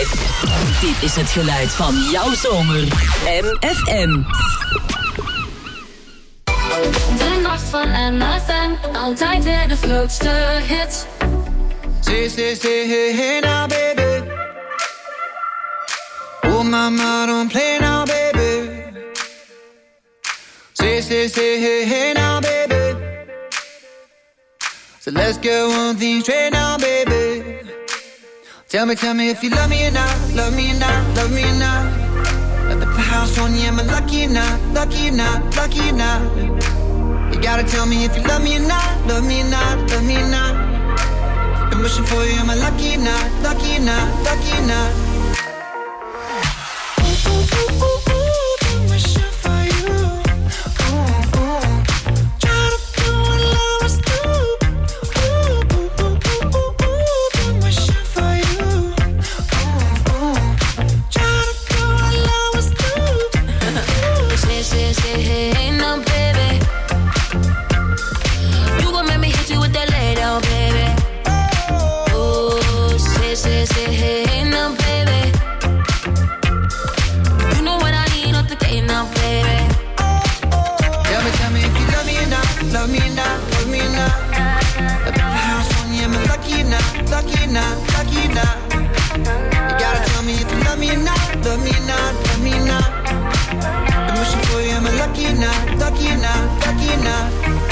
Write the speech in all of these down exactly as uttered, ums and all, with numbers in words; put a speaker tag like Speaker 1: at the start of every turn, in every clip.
Speaker 1: Dit is het geluid van jouw zomer. M F M.
Speaker 2: De nacht van M F M, altijd weer de grootste hits.
Speaker 3: Say, say, say, hey, hey now, baby. Oh, mama, don't play now, baby. Say, say, say, hey, hey now, baby. So let's get one thing straight now, baby. Tell me, tell me if you love me or not, love me or not, love me or not. Let the house on you, am I lucky or not, lucky or not, lucky or not? You gotta tell me if you love me or not, love me or not, love me or not. I'm wishing for you, am I lucky or not, lucky or not, lucky or not? Ooh, ooh, ooh, ooh, ooh, been wishing for you. Ooh, ooh. Try to do what lovers do. Ooh, ooh, ooh, ooh, ooh, ooh, been wishing for you. Ooh, ooh. Try to do what lovers do.
Speaker 2: Say, say, say, hey, hey, no, baby. You gon' make me hit you with that lay down, baby. Oh, say, say, say, hey, hey, no, baby. You know what I need off the gate now, baby.
Speaker 3: Tell me, tell me if you love me or not, love me or not, love me or not. Let the house on you, am I lucky or not, lucky or not, lucky or not? You gotta tell me if you love me or not, love me or not, love me or not. I'm wishing for you, am I lucky or not, lucky or not, lucky or not?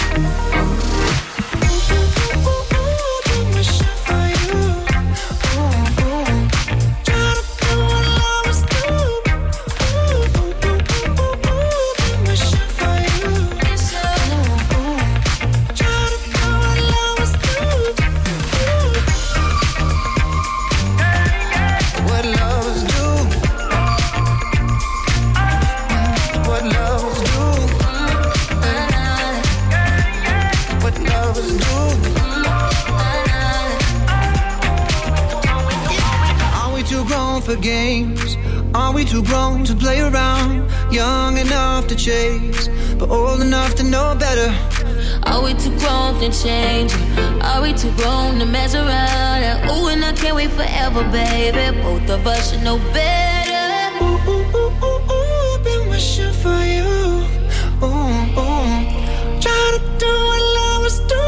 Speaker 3: For games, are we too grown to play around? Young enough to chase, but old enough to know better.
Speaker 2: Are we too grown to change? Are we too grown to mess around? And ooh, and I can't wait forever, baby. Both of us should know better.
Speaker 3: Ooh, ooh, ooh, ooh, ooh, been wishing for you. Ooh, ooh, try to do what lovers do.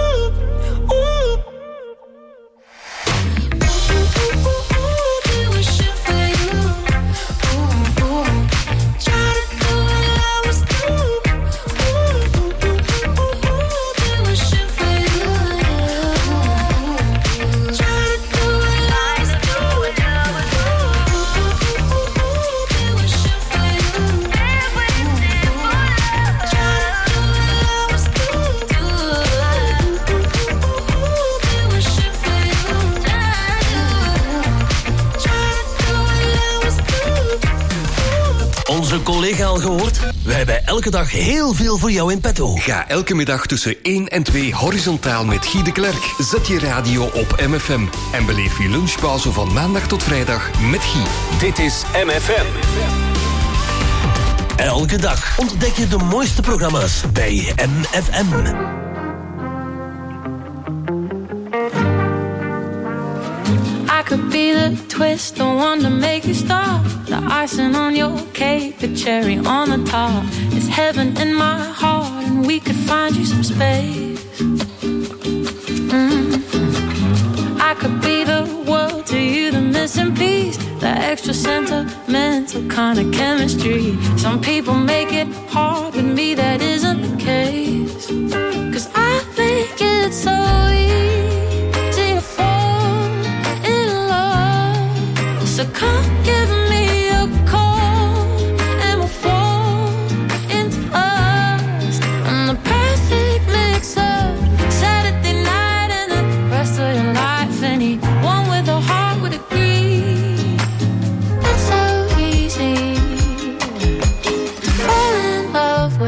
Speaker 4: Onze collega al gehoord? Wij hebben elke dag heel veel voor jou in petto.
Speaker 5: Ga elke middag tussen één en twee horizontaal met Guy de Klerk. Zet je radio op M F M en beleef je lunchpauze van maandag tot vrijdag met Guy.
Speaker 6: Dit is M F M.
Speaker 4: Elke dag ontdek je de mooiste programma's bij M F M.
Speaker 2: I could be the twist, the one to make you stop. The icing on your cake, the cherry on the top. It's heaven in my heart, and we could find you some space. Mm. I could be the world to you, the missing piece, the extra sentimental kind of chemistry. Some people make it hard, with me that isn't the case. 'Cause I think it's so easy to fall in love. So come give me a call and we'll fall into us. And the perfect mix of Saturday night and the rest of your life. Anyone with a heart would agree. It's so easy to fall in love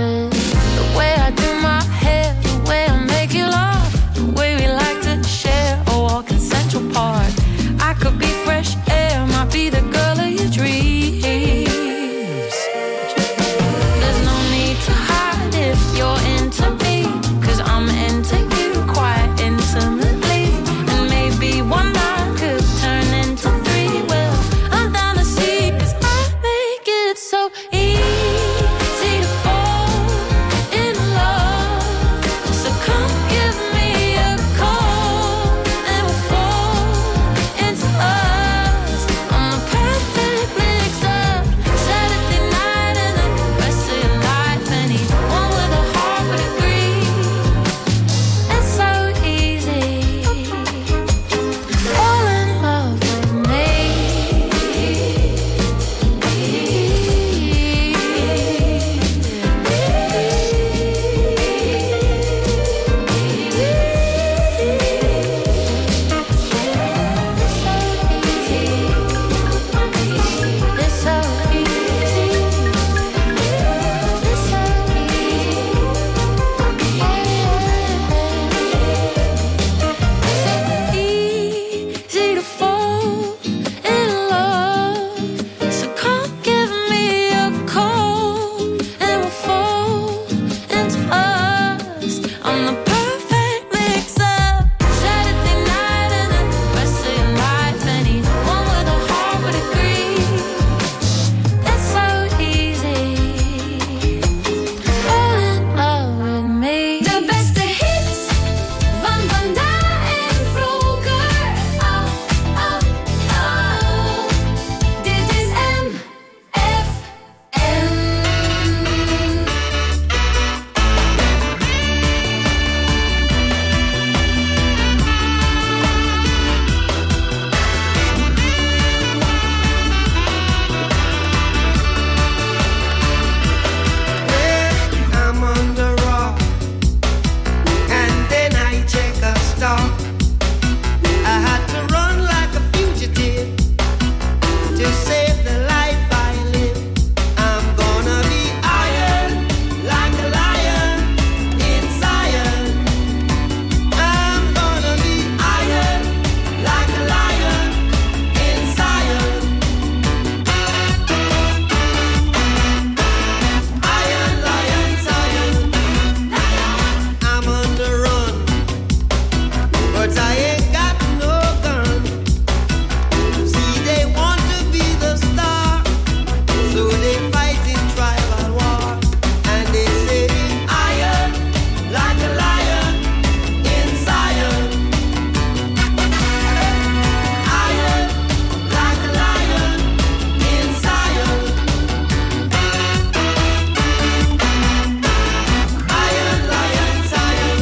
Speaker 2: I'm the perfect mix-up. Saturday night and the rest of your life. Anyone with a heart would agree. It's so easy to fall in love with me. De beste hits van vandaag en vroeger. Oh, oh, oh. Dit is M F M.
Speaker 3: I'm on the rock, and then I check a stop. I had to run like a fugitive to save the life I live. I'm gonna be iron like a lion in Zion. I'm gonna be iron like a lion in Zion. Iron, lion, Zion. I'm on the run, but I ain't got no gun. See, they want to be the star, so they fight in tribal war, and they say iron like a lion in Zion. Iron like a lion in Zion. Iron, lion, Zion.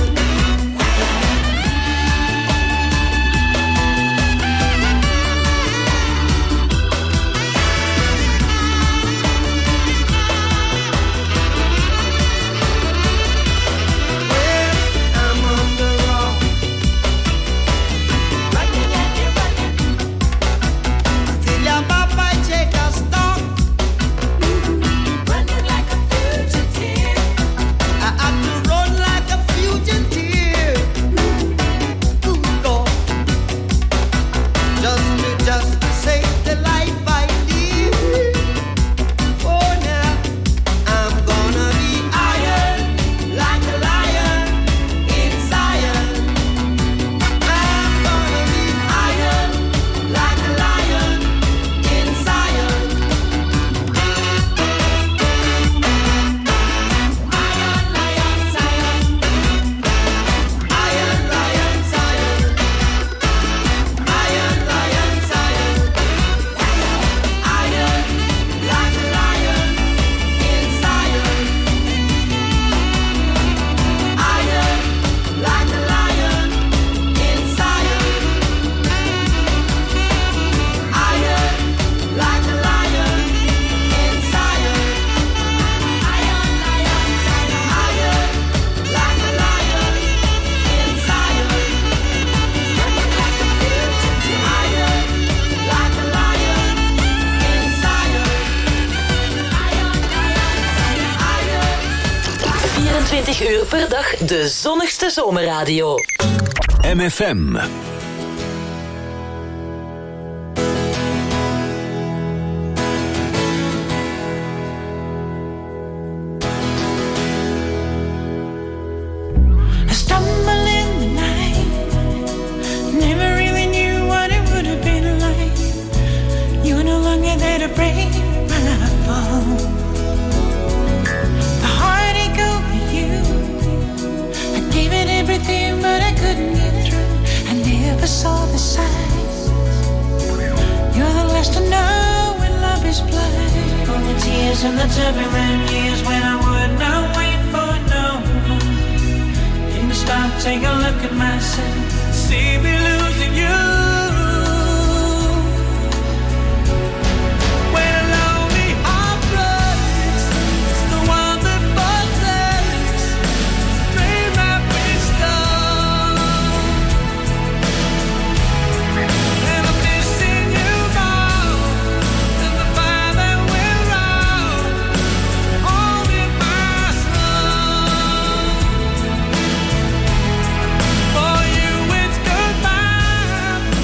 Speaker 3: I'm on the rock, till your papa check a stop. Running like a fugitive, I had to run like a fugitive. Good God, just to just to save the life I live. Oh, now I'm gonna be iron like a lion in Zion. I'm gonna be iron like a lion in Zion. Iron, lion, Zion. Iron, lion, Zion. Iron, lion, Zion. Iron like a lion in Zion. Iron like a lion in Zion. Iron like a lion in Zion. Iron, lion, Zion. Iron like a lion in Zion. Running like a fugitive. Iron like a lion in Zion. Iron, lion, Zion. Iron.
Speaker 1: vierentwintig uur per dag de zonnigste zomerradio.
Speaker 6: M F M.
Speaker 2: I stumble in the night. Never really knew what it would have been like. You were no longer there to break my fall. The heartache over you. I gave it everything, but I couldn't get through. I never saw the signs. You're the last to know when love is blind. From the tears and the turbulent years when I would not wait for no one. Didn't stop, take a look at myself. See me losing you. When a lonely heart breaks, it's the one that protects. Dream I've been stung. And I'm missing you now. And the fire that we're out, holding my soul. For you it's goodbye.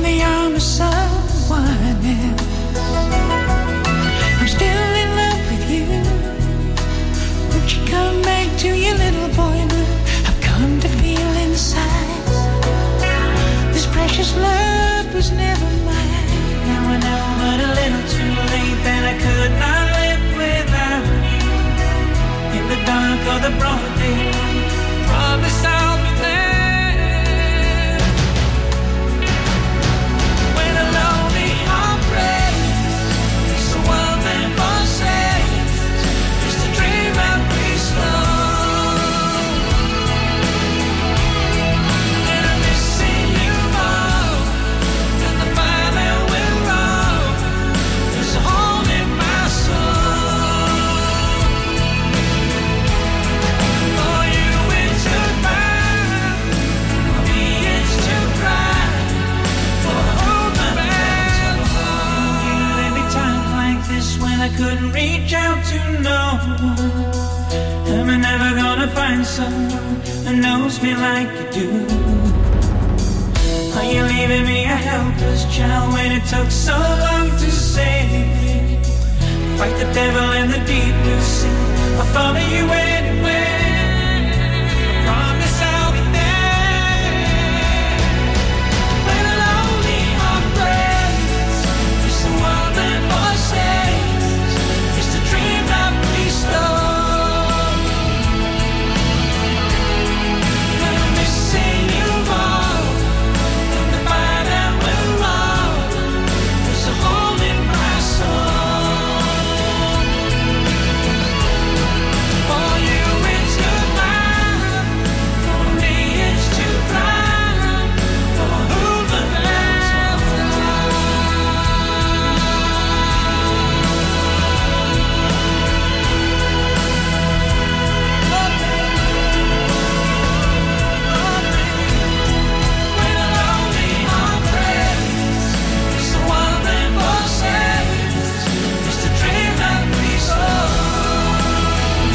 Speaker 7: the arms of someone else. I'm still in love with you. Won't you come back to your little boy blue? I've come to feel inside this precious love was never mine. Now I know but a little too late that I could not live without you. In the dark or the broad daylight, promise I'll be there. When a lonely heart breaks, it's the world that forsakes, it's the dream that we stole. And I'm missing you more than the fire that will roll. There's a hole in my soul. For you it's goodbye, for me it's to cry, for whom the bells are. There'd be times like this when I couldn't reach out to no one. Am I never gonna find someone who knows me like you do? Are you leaving me a helpless child when it took so long to save me? Fight the devil in the deep blue sea, I'll follow you anywhere. I promise I'll be there. When a lonely heart breaks, it's the world that forsakes, it's the dream that we stole. And I'm missing you more than the fire that will roll. There's a hole in my soul. For you it's goodbye, for me it's to cry, for whom the bells are. When a lonely heart breaks, it's the one that forsakes, it's the dream that we stole.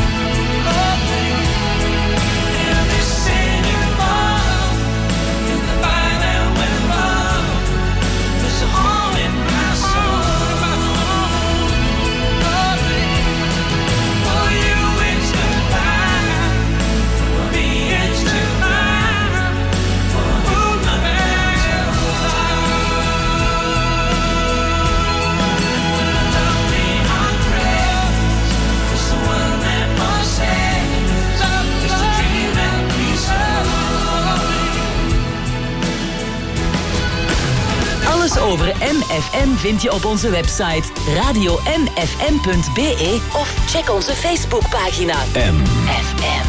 Speaker 7: And I'm missing you more than the fire that will roll. There's a hole in my soul. For you it's goodbye, for me it's to cry, for whom the bells lonely heart breaks, it's the one that forsakes, it's the dream that we stole.
Speaker 1: Alles over M F M vind je op onze website radio m f m punt b e of check onze Facebookpagina
Speaker 6: M.
Speaker 1: F M.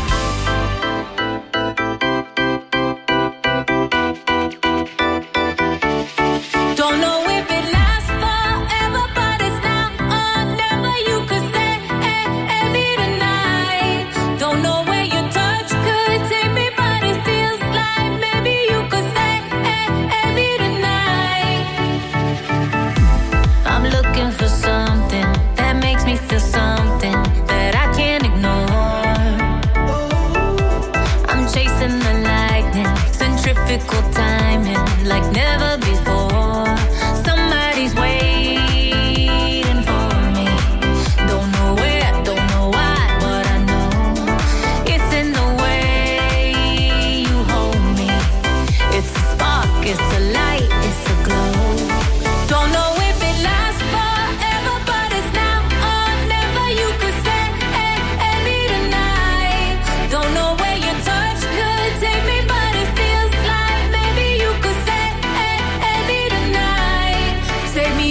Speaker 2: Don't know if it lasts forever, but it's now or never. You could say, hey, hey, me tonight. Don't know where your touch could take me, but it feels like maybe you could say, hey, hey, me tonight. I'm looking for something that makes me feel something that I can't ignore. I'm chasing the lightning, centrifugal timing like never before. Somebody's waiting for me. Don't know where, don't know why, but I know it's in the way you hold me. It's a spark, it's a light, it's a glow. Don't know if it lasts forever, but it's now or never. You could say, hey, hey, me tonight. Don't know where your touch could take me, but it feels like maybe you could say, hey, hey, me tonight. Say me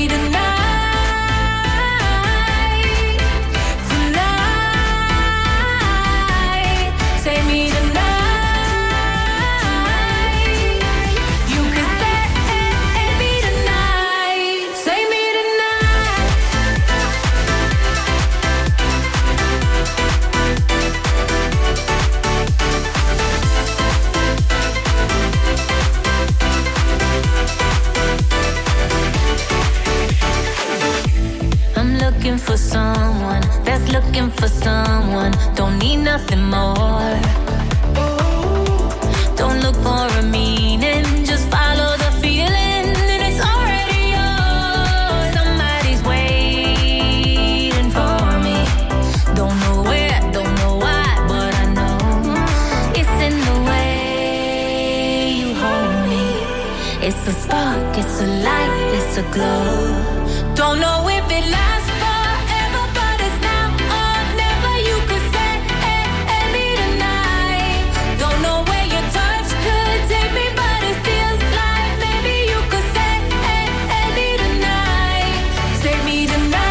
Speaker 2: tonight. Tonight. Say me tonight. You could say, hey, hey, me tonight. Say me tonight. I'm looking for someone that's looking for someone. Don't need nothing more. Don't look for a meaning, just follow the feeling. And it's It's a spark, it's a light, it's a glow. Don't know if it lasts forever, but it's now or never. You could say me tonight. Don't know where your touch could take me, but it feels like maybe you could say me tonight. Say me tonight.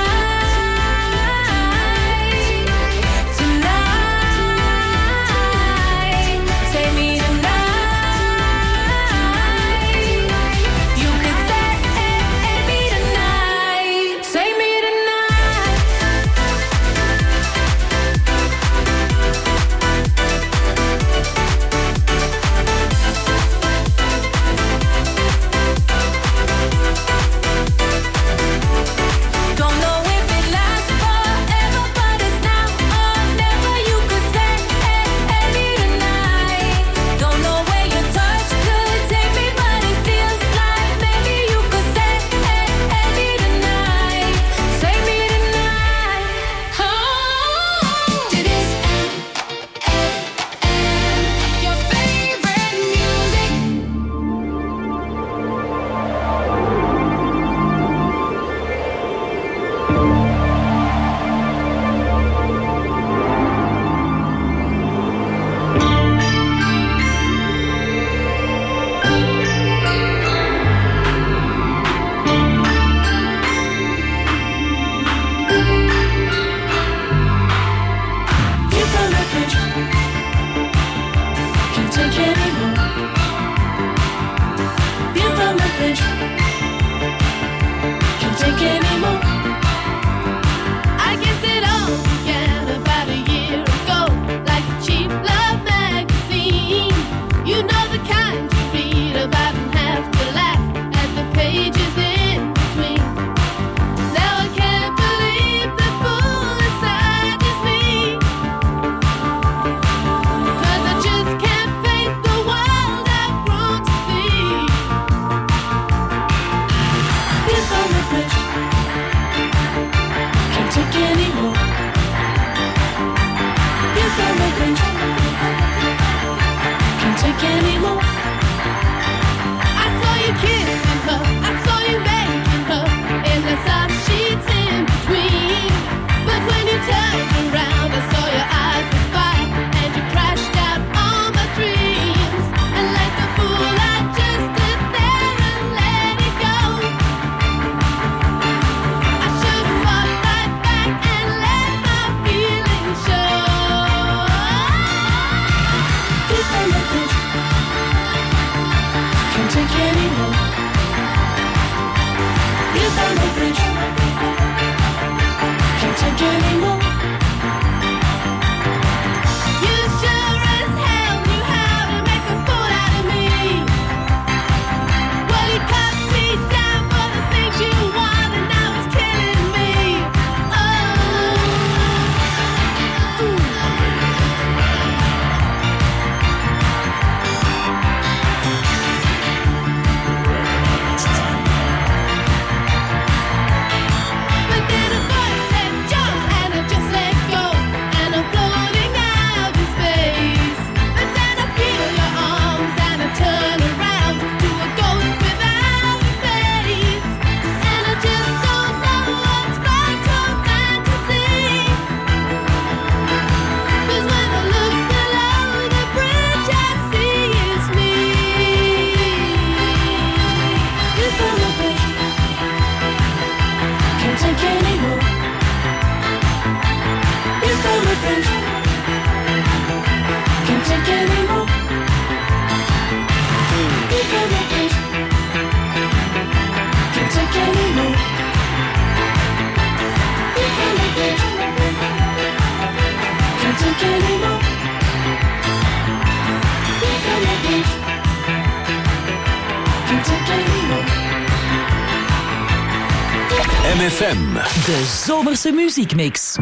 Speaker 6: M F M.
Speaker 1: De zomerse muziekmix.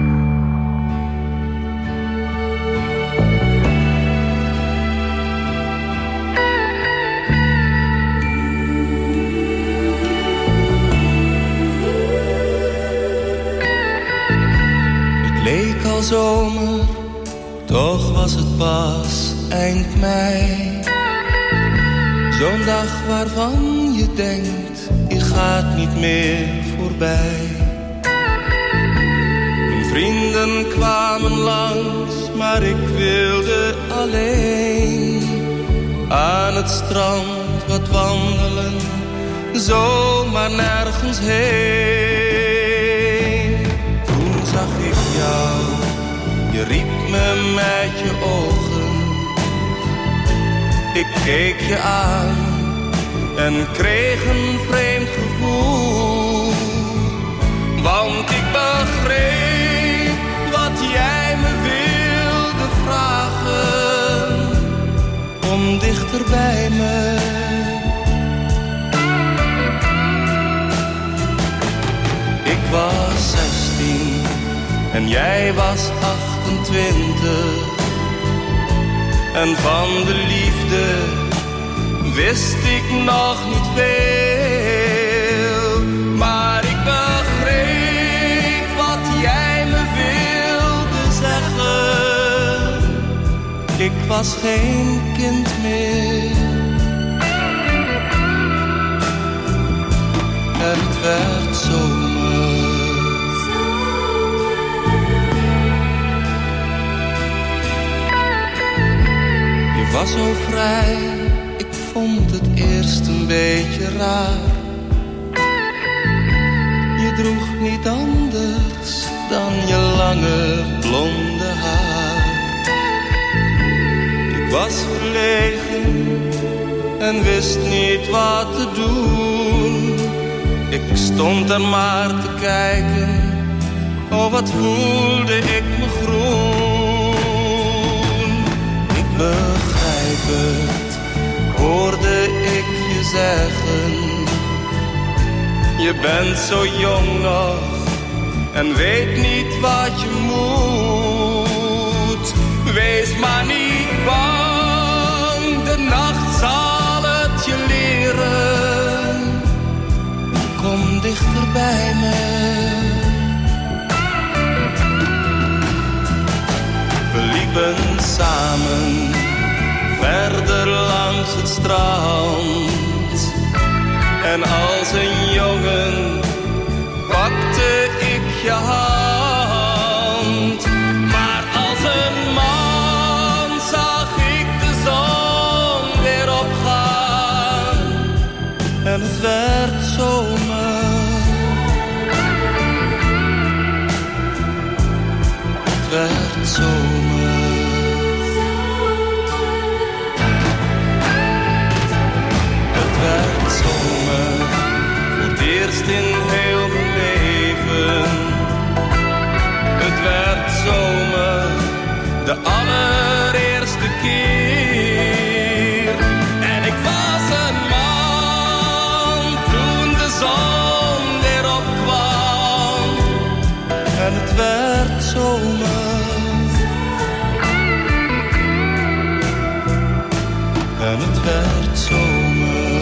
Speaker 8: Het leek al zomer, toch was het pas eind mei. Zo'n dag waarvan je denkt, die gaat niet meer voorbij. Mijn vrienden kwamen langs, maar ik wilde alleen aan het strand wat wandelen, zomaar nergens heen. Toen zag ik jou, je riep me met je ogen. Ik keek je aan en kreeg een vreemd gevoel, want ik begreep wat jij me wilde vragen, kom dichter bij me. Ik was zestien en jij was achtentwintig. En van de liefde wist ik nog niet veel. Maar ik begreep wat jij me wilde zeggen. Ik was geen kind meer. En het werd zomer. Je was zo vrij, ik vond het eerst een beetje raar. Je droeg niet anders dan je lange blonde haar. Ik was verlegen en wist niet wat te doen. Ik stond er maar te kijken, oh wat voelde ik me groen. Ik begrijp het, hoorde ik je zeggen. Je bent zo jong nog en weet niet wat je moet. Wees maar niet bang, de nacht zal het je leren. Kom dichter bij me. We liepen samen verder langs het strand. En als een jongen pakte ik je hand. Maar als een man zag ik de zon weer opgaan. En het werd zomer. Het werd zomer. Het werd zomer. Voor het eerst in heel mijn leven. Het werd zomer. De allereerste keer. En ik was een man toen de zon weer opkwam. En het werd zomer. En het werd zomer.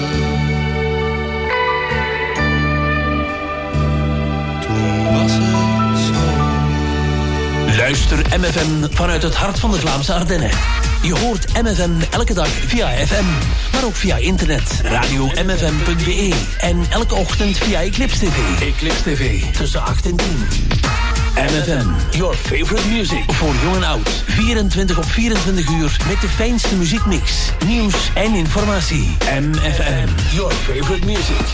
Speaker 8: Toen was het zomer.
Speaker 4: Luister M F M vanuit het hart van de Vlaamse Ardennen. Je hoort M F M elke dag via F M, maar ook via internet, radio m f m punt b e en elke ochtend via Eclipse T V. Eclipse T V, tussen acht en tien. M F M, your favorite music. Voor jong en oud. vierentwintig op vierentwintig uur met de fijnste muziekmix, nieuws en informatie. M F M, your favorite music.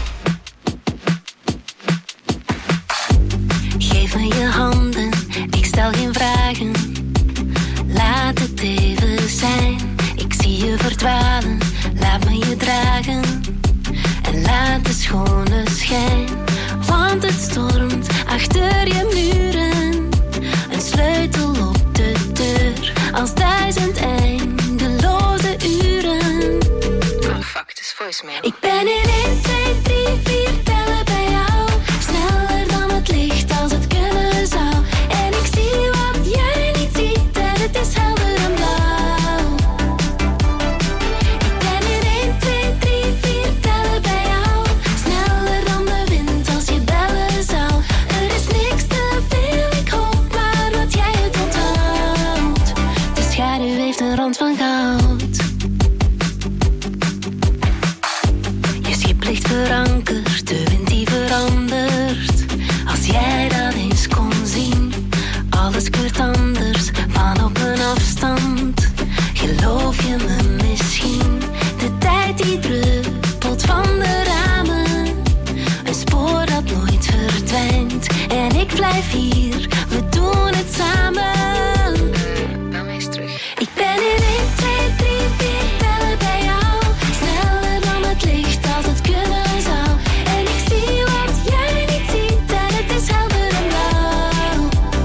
Speaker 9: Geef me je handen, ik stel geen vragen. Laat het even zijn. Ik zie je verdwalen, laat me je dragen. En laat de schone schijn. Want het stormt achter je muren. Een sleutel op de deur. Als duizend eindeloze uren. Oh fuck, het is voicemail. Ik ben in één, twee, drie, vier tellen bij jou. Sneller dan het licht als het kunnen zou. En ik zie wat jij niet ziet. En het is helder en blauw. Ik ben in één, twee, drie, vier tellen bij jou. Sneller dan de wind als je bellen zou. Er is niks te veel, ik hoop maar dat jij het onthoudt. De schaduw heeft een rand van goud. vier, we doen het samen.
Speaker 2: Bel mij eens terug.
Speaker 9: Ik ben in één, twee, drie, vier tellen bij jou. Sneller dan het licht als het kunnen zou. En ik zie wat jij niet ziet en het is helder en blauw.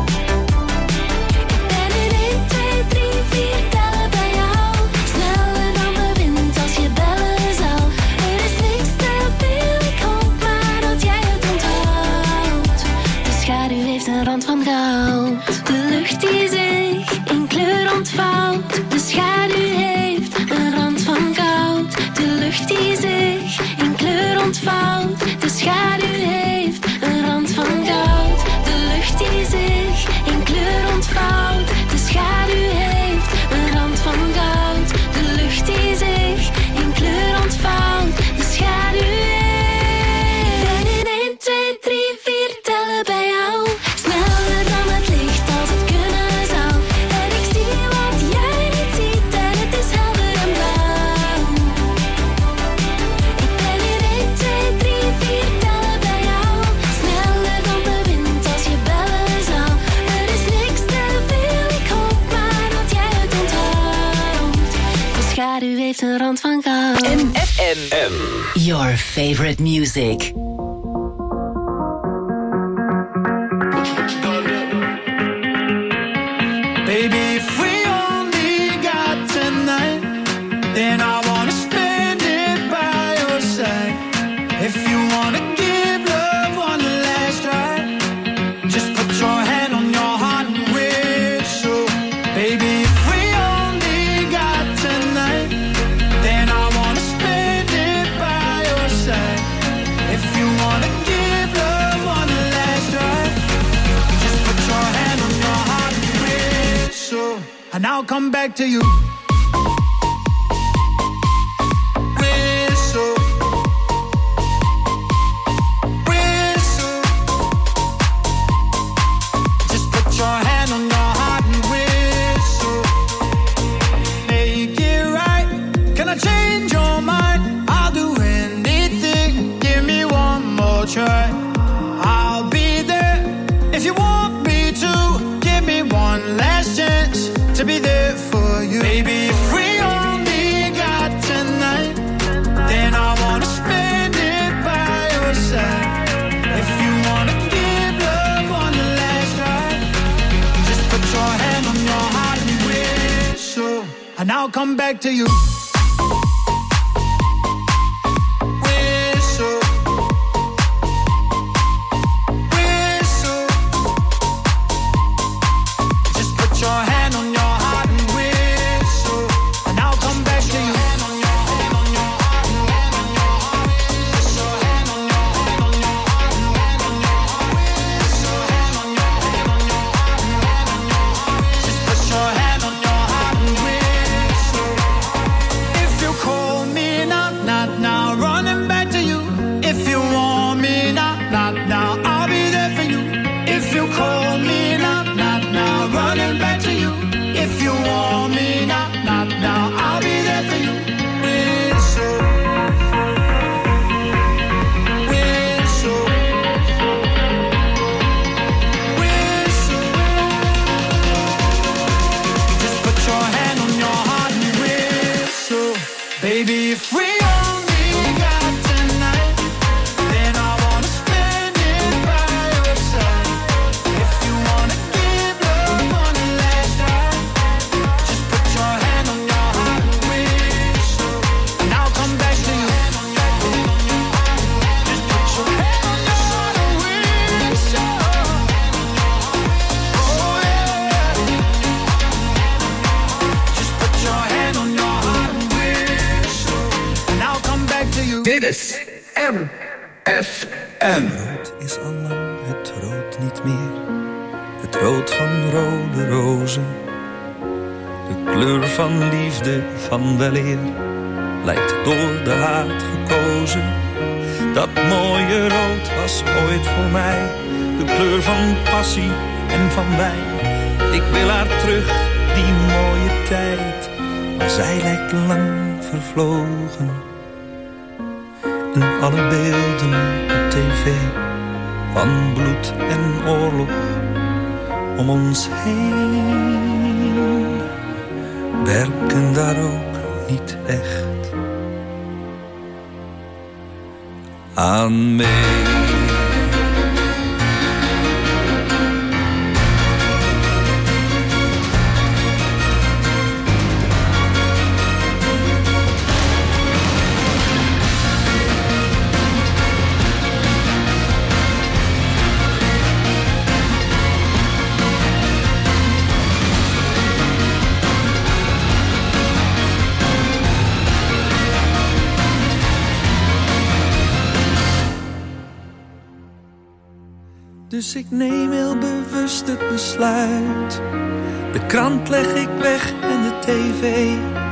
Speaker 9: Ik ben in één, twee, drie, vier tellen bij jou. Sneller dan de wind als je bellen zou. Er is niks te veel, ik hoop maar dat jij het onthoudt. De schaduw heeft een rand van goud. De lucht die zich in kleur ontvouwt. De schaduw heeft een rand van goud. De lucht die zich in kleur ontvouwt. De schaduw heeft een rand van goud. De lucht die zich in kleur ontvouwt. De schaduw heeft een rand van goud. De lucht die zich in kleur ontvouwt. De schaduw heeft. Ik ben in één, twee, drie, vier tellen bij jou. Sneller dan het licht als het kunnen zou. En ik zie wat jij niet ziet en het is helder en blauw. Ik ben in één, twee, drie, vier tellen bij jou. Sneller dan de wind als je bellen zou. Er is niks te veel, ik hoop maar dat jij het onthoudt. De schaduw heeft een rand van goud.
Speaker 1: M F M. M. Your favorite music.
Speaker 7: Baby, if we only got tonight, then I wanna spend it by your side. If you wanna give love one last try, just put your hand on your heart and whistle. Baby, if we only got tonight, then I wanna spend it by your side. If you wanna give love one last try, just put your hand on your heart and whistle, and I'll come back to you. Whistle, whistle. Just put your hand on your heart and whistle. Make it right. Can I change your mind? I'll do anything. Give me one more try. I'll be there if you want me to. Give me one last chance to be there for you. Baby, if we only got tonight, then I wanna spend it by your side. If you wanna give love one last try, just put your hand on your heart and whistle, and I'll come back to you. Whistle, whistle. Just put your hand on your heart and whistle, and I'll come back to you. Just put your hand on your heart and whistle. If you call me now, not now, running back to you. If you want me now, not now, I'll be there for you. If you call me now, not now, running back to you. If you want me now, not now, I'll be there for you. Whistle, whistle, whistle. Just put your hand on your heart and whistle. Baby, if we only got tonight, then I wanna spend it by your side. If you wanna give love one last try, just put your hand on your heart and whistle, and I'll come back to you. Just put your hand on your heart and whistle. Oh yeah. Just put your hand on your heart and whistle, and I'll come back to you.
Speaker 5: Dit is M F M.
Speaker 10: Rood is al lang het rood niet meer. Het rood van rode rozen. De kleur van liefde, van weleer, lijkt door de haat gekozen. Dat mooie rood was ooit voor mij de kleur van passie en van wijn. Ik wil haar terug, die mooie tijd, maar zij lijkt lang vervlogen. En alle beelden op tv van bloed en oorlog om ons heen werken daar ook niet echt aan mee. Dus ik neem heel bewust het besluit. De krant leg ik weg en de tv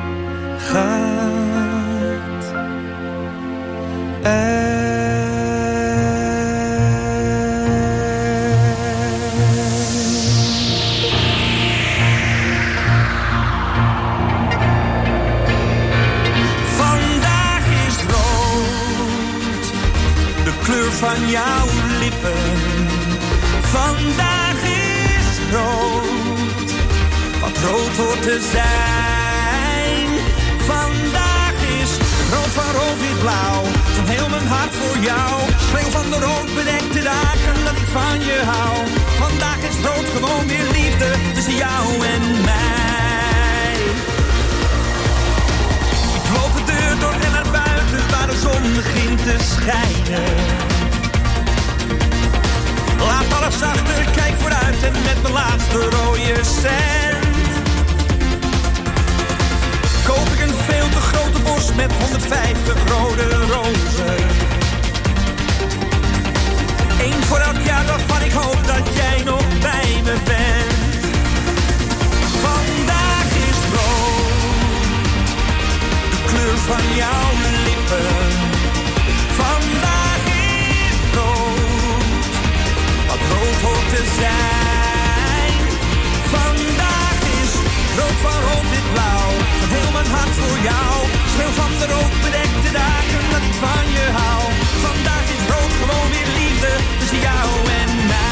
Speaker 10: gaat uit.
Speaker 7: Vandaag is rood, de kleur van jouw lippen. Vandaag is rood, wat rood hoort te zijn. Vandaag is rood van rood wit blauw, van heel mijn hart voor jou. Schreeuw van de rood bedekte dagen dat ik van je hou. Vandaag is rood gewoon weer liefde tussen jou en mij. Ik loop de deur door en naar buiten waar de zon begint te schijnen. Laat alles achter, kijk vooruit en met mijn laatste rode cent koop ik een veel te grote bos met honderdvijftig rode rozen. Eén voor elk jaar waarvan ik hoop dat jij nog bij me bent. Vandaag is rood, de kleur van jouw lippen. Vandaag is rood, wat rood hoort te zijn. Vandaag is rood van rood wit blauw, van heel mijn hart voor jou. Schreeuw van de rood bedekte dagen dat ik van je hou. Vandaag is rood gewoon weer liefde tussen jou en mij.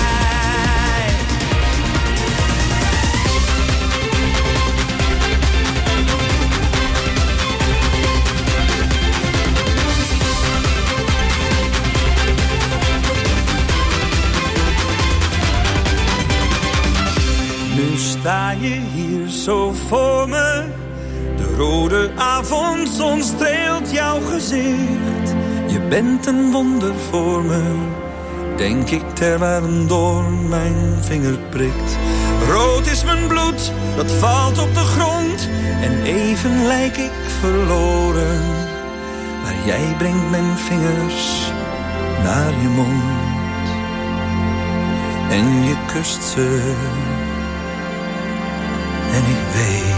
Speaker 7: Nu sta je hier zo voor me. De rode avondzon streelt jouw gezicht. Je bent een wonder voor me, denk ik terwijl een doorn mijn vinger prikt. Rood is mijn bloed, dat valt op de grond. En even lijk ik verloren. Maar jij brengt mijn vingers naar je mond. En je kust ze. En ik weet,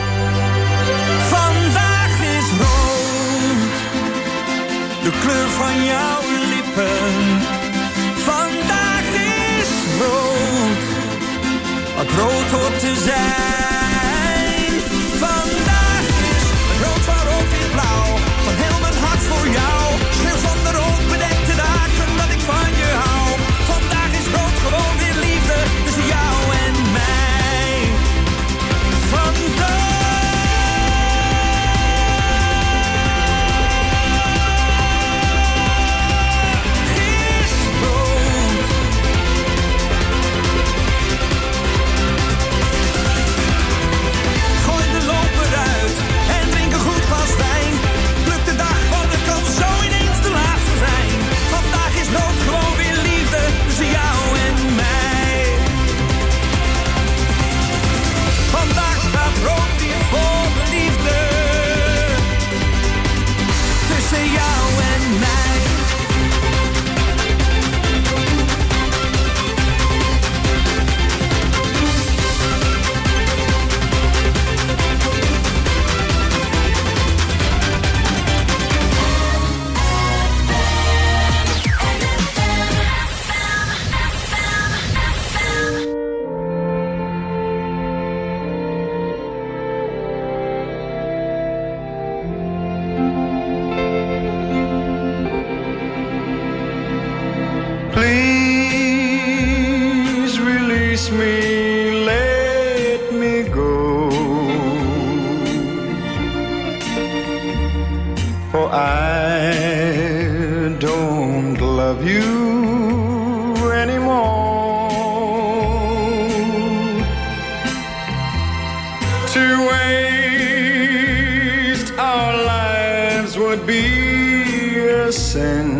Speaker 7: vandaag is rood, de kleur van jouw lippen. Vandaag is rood, wat rood hoort te zijn. Vandaag is rood van rood wit blauw, van heel mijn hart voor jou. Schreeuw van de rood bedekte dagen dat ik van je hou. Vandaag is rood gewoon weer liefde tussen jou en mij.
Speaker 11: I don't love you anymore. To waste our lives would be a sin.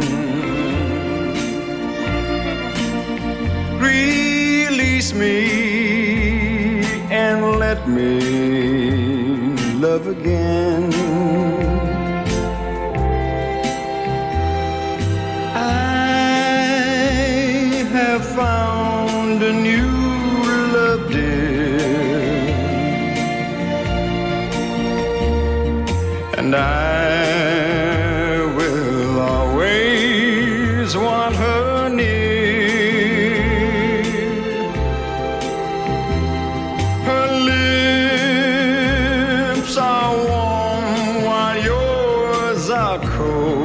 Speaker 11: Release me and let me love again. Found a new love, dear, and I will always want her near. Her lips are warm while yours are cold.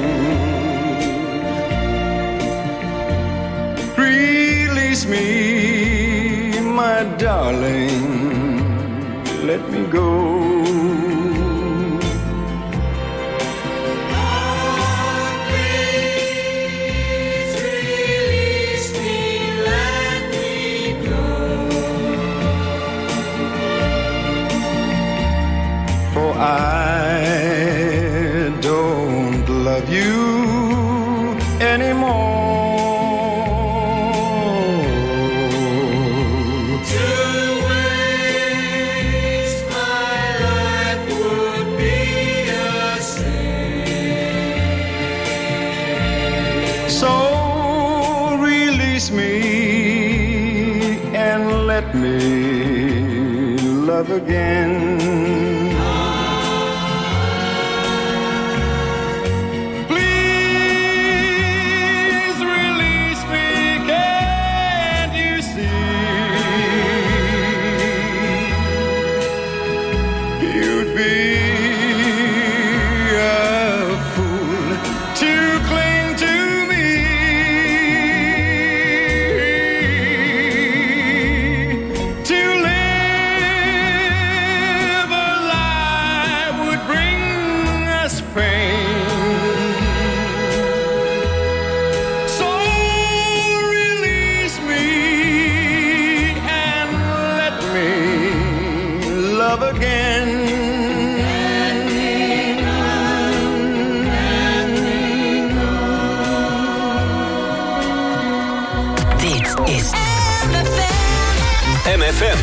Speaker 11: Me, my darling, let me go.
Speaker 7: Oh, please release me, let me go.
Speaker 11: For I don't love you anymore. Let me love again. Please release me, can't you see? You'd be a fool to cling to me.
Speaker 6: M F M.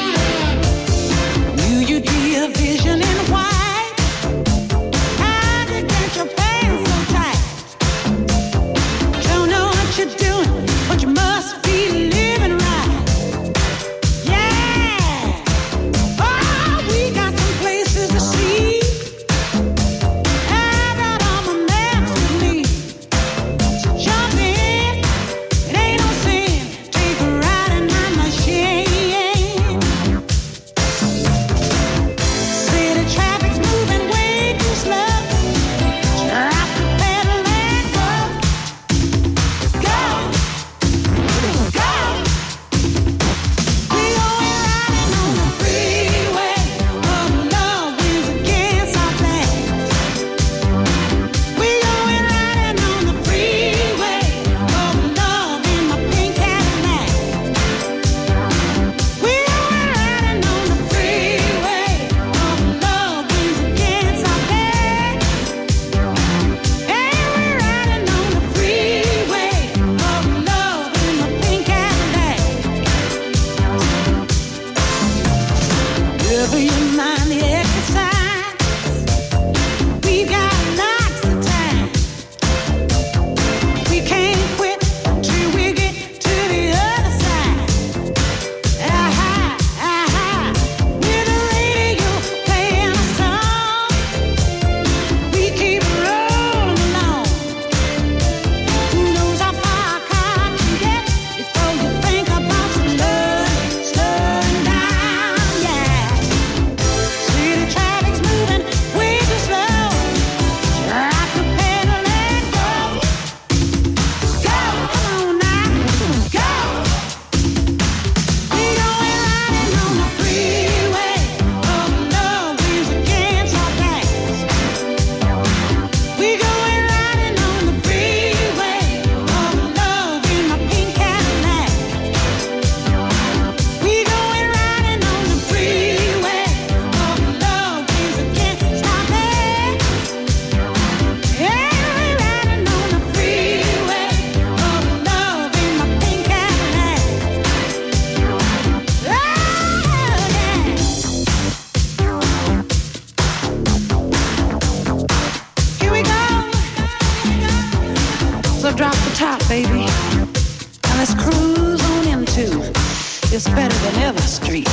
Speaker 7: Knew you'd be a vision in white.
Speaker 2: baby. And let's cruise on into It's Better Than Ever Street.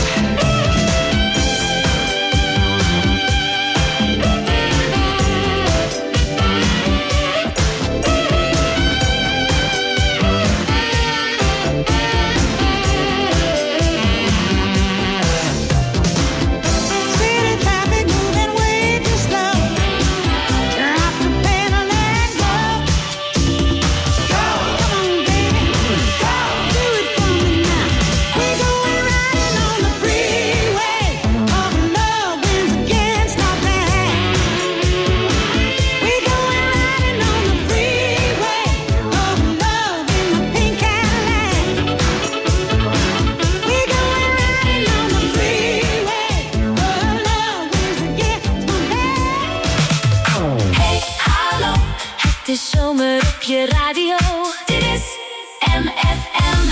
Speaker 9: Het is zomer op je radio. Dit is M F M.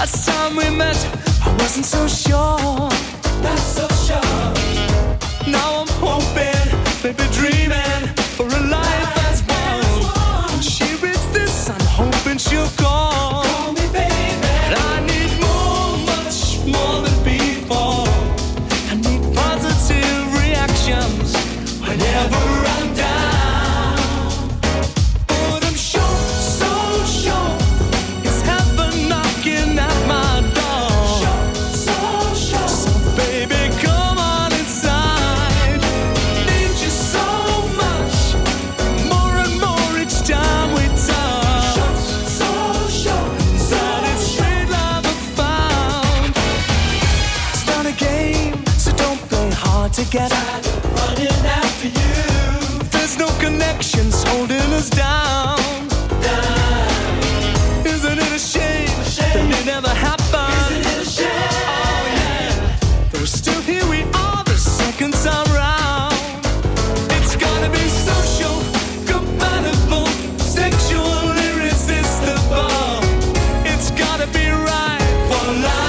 Speaker 8: Last time we met, I wasn't so sure. Not so sure. Now I'm hoping, maybe dreaming for a life as one. She reads this, I'm hoping she'll call. Call me baby. I need more, much more than before. I need positive reactions whenever I'm down. But I'm sure, so sure, it's heaven knocking at my door. So, so sure. So baby, come on inside. Need you so much, more and more each time we talk. So sure, that it's sweet love I found. It's not a game, so don't play hard to get out. Running after you. There's no connections holding us down. Down. Isn't it a shame, a shame that it never happened? Isn't it a shame? Oh yeah. Though still here we are the second time round. It's gotta be social, compatible, sexual, irresistible. It's gotta be right for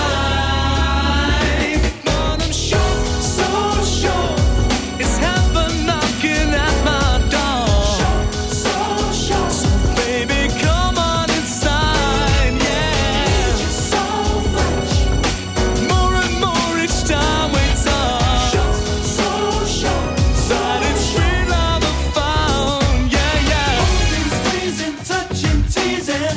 Speaker 8: life. But I'm sure, so sure, it's heaven knocking at my door. So sure, so baby, come on inside, yeah. Need you so much, more and more each time we talk. So sure, that it's free love I found, yeah, yeah. Holding, squeezing, touching, teasing,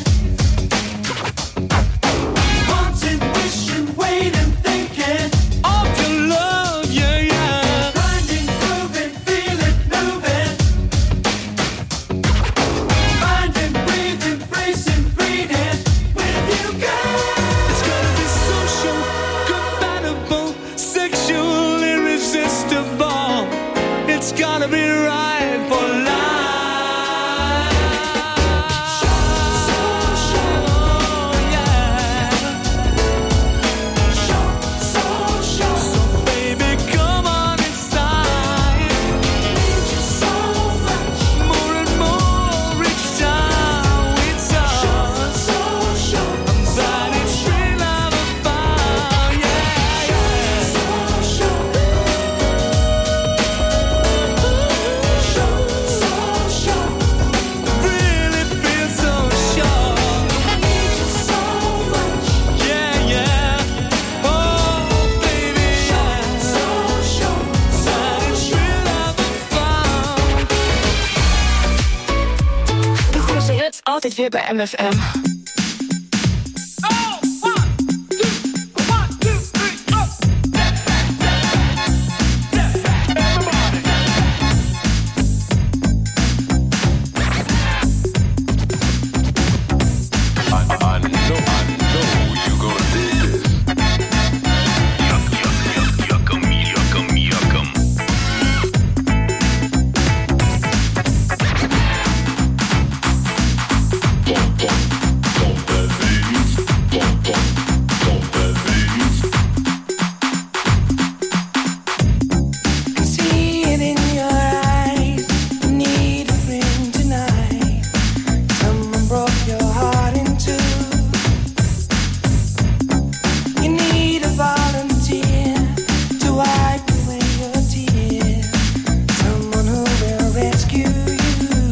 Speaker 8: wanting, wishing, waiting, thinking of your love, yeah, yeah. Grinding, proving, feeling, moving, finding, breathing, bracing, breathing with you, girl. It's gonna be social, compatible, sexual, irresistible. It's gotta be right for life. So sure, yeah. So sure, so baby, come on inside. Need you so much, more and more each time we talk. So sure, that it's free love I found, yeah, yeah. So sure, so sure, really feel so sure. I need you so much, yeah, yeah. Oh baby, yeah. So sure, that it's free love I found.
Speaker 12: De grootste hits altijd weer bij M F M.
Speaker 8: Can see it in your eyes. You need a friend tonight. Someone broke your heart in two. You need a volunteer to wipe away your tears. Someone who will rescue you.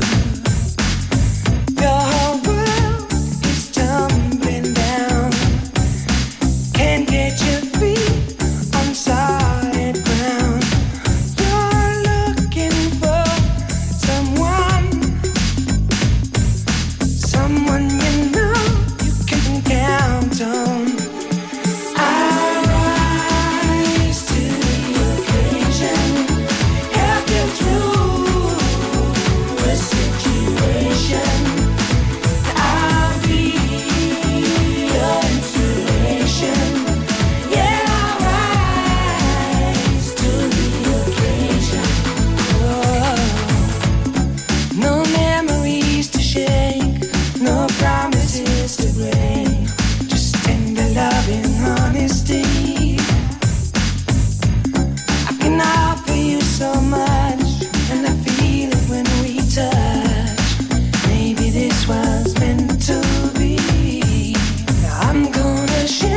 Speaker 8: Your whole world is tumbling down. Can't get your feet on solid ground. You're looking for someone, someone you know you can count on. I rise to the occasion, help you through a situation. I'll be your inspiration. Yeah, I'll rise to the occasion. Oh, no memories to shake, no promises to break, just tender loving honesty. I can offer you so much, and I feel it when we touch. Maybe this was meant to be. Now I'm gonna share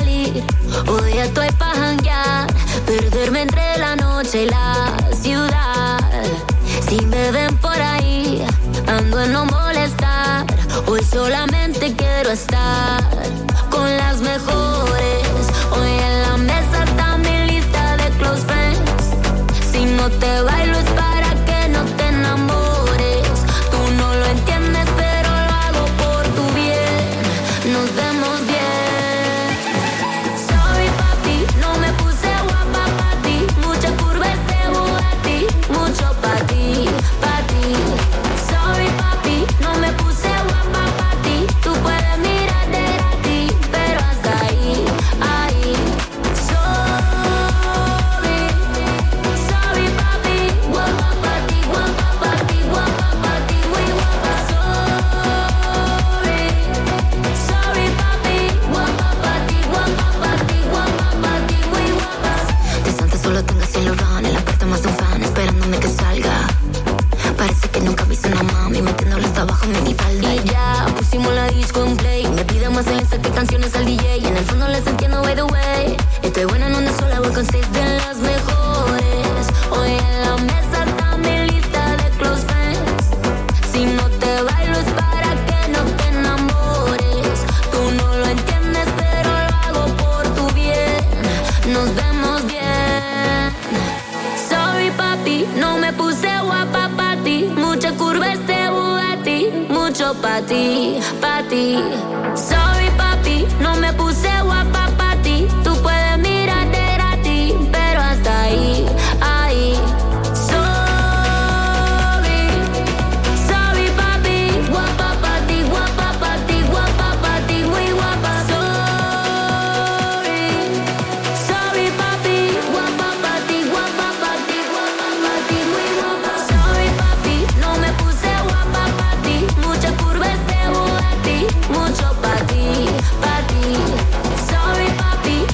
Speaker 9: salir. Hoy estoy pa' janguear, perderme entre la noche y la ciudad. Si me ven por ahí, ando en no molestar. Hoy solamente quiero estar con las mejores. Hoy en la mesa está mi lista de close friends. Si no te bailo es para que no te enamores. Tú no lo entiendes, pero lo hago por tu bien. Nos vemos bien. Sorry papi, no me puse guapa pa' ti. Mucha curva este Bugatti, mucho pa' ti, pa' ti. Sorry papi, no me puse guapa pa' ti. Tú puedes mirarte gratis, pero hasta ahí, ahí. Sorry, sorry papi, guapa pa' ti, guapa pa' ti, guapa pa' ti, muy guapa. Sorry, sorry papi, guapa pa' ti, guapa pa' ti, guapa pa' ti, muy guapa. Desde antes solo tengo cielo run, en la puerta más de un fan esperándome que salga. Parece que nunca viste una mami metiéndole hasta abajo en mi falda. Y ya pusimos la disco en play. Me pide más en que canciones al D J. Y en el fondo les entiendo by the way. Estoy buena en una sola, voy con seis de las mejores. Hoy en la mesa está mi lista de close friends. Si no te bailo es para que no te enamores. Tú no lo entiendes, pero lo hago por tu bien. Nos vemos bien. Sorry papi, no me puse guapa pa' ti. Mucha curva este Bugatti, mucho pa' ti, pa' ti. Sorry papi, no me puse